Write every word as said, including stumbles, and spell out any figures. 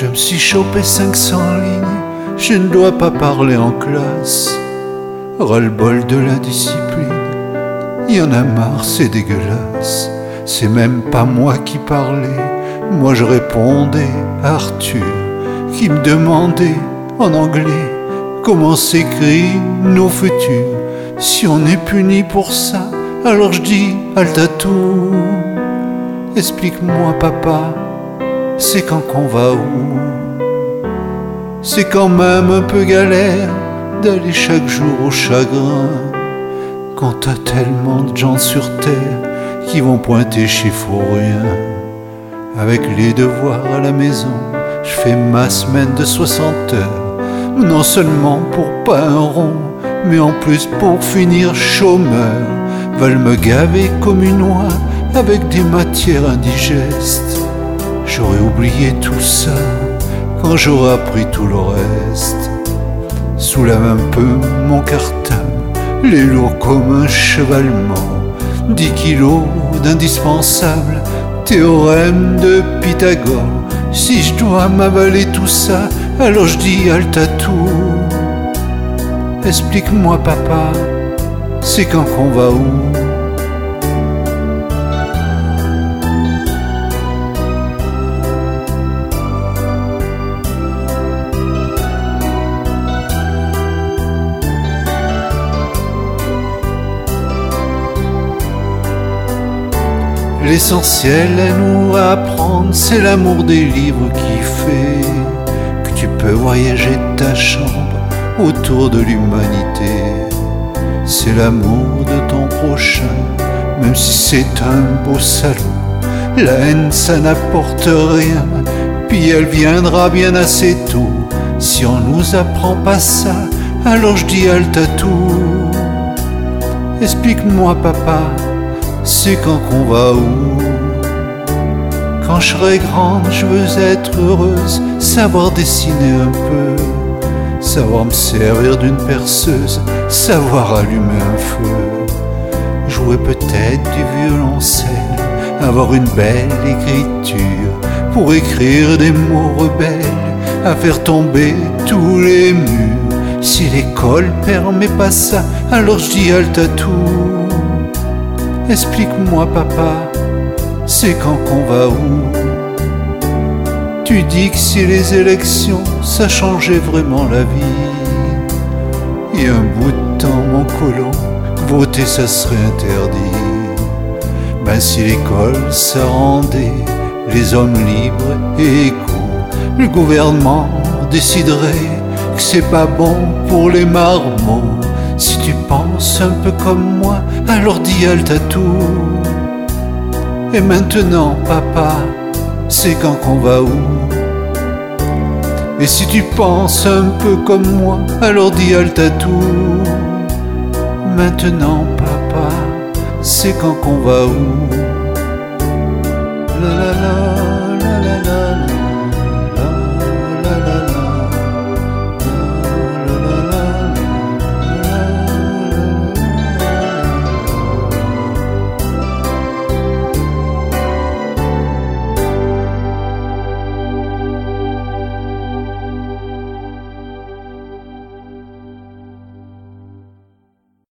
Je me suis chopé cinq cents lignes, je ne dois pas parler en classe. Ras-le-bol de la discipline, y en a marre, c'est dégueulasse. C'est même pas moi qui parlais, moi je répondais à Arthur, qui me demandait en anglais comment s'écrit nos futurs. Si on est puni pour ça, alors je dis Altatou. Explique-moi papa, c'est quand qu'on va où? C'est quand même un peu galère d'aller chaque jour au chagrin, quand t'as tellement de gens sur terre qui vont pointer chiffre ou rien. Avec les devoirs à la maison, je fais ma semaine de soixante heures, non seulement pour pas un rond, mais en plus pour finir chômeur. Veulent me gaver comme une oie avec des matières indigestes. J'aurais oublié tout ça quand j'aurai appris tout le reste. Soulève un peu mon cartable, les lourds comme un cheval mort. Dix kilos d'indispensable, théorème de Pythagore. Si je dois m'avaler tout ça, alors je dis Altatou. Explique-moi papa, c'est quand qu'on va où? L'essentiel à nous apprendre, c'est l'amour des livres qui fait que tu peux voyager de ta chambre autour de l'humanité. C'est l'amour de ton prochain, même si c'est un beau salaud. La haine, ça n'apporte rien, puis elle viendra bien assez tôt. Si on nous apprend pas ça, alors je dis Altatou. Explique-moi papa, c'est quand qu'on va où? Quand je serai grande, je veux être heureuse, savoir dessiner un peu, savoir me servir d'une perceuse, savoir allumer un feu, jouer peut-être du violoncelle, avoir une belle écriture pour écrire des mots rebelles, à faire tomber tous les murs. Si l'école permet pas ça, alors je dis Altatou. Explique-moi papa, c'est quand qu'on va où? Tu dis que si les élections, ça changeait vraiment la vie. Il y a un bout de temps mon colon, voter ça serait interdit. Ben si l'école ça rendait les hommes libres et égaux, le gouvernement déciderait que c'est pas bon pour les marmots. Si tu penses un peu comme moi, alors dis Altatou. Et maintenant, papa, c'est quand qu'on va où? Et si tu penses un peu comme moi, alors dis Altatou. Maintenant, papa, c'est quand qu'on va où? La la la.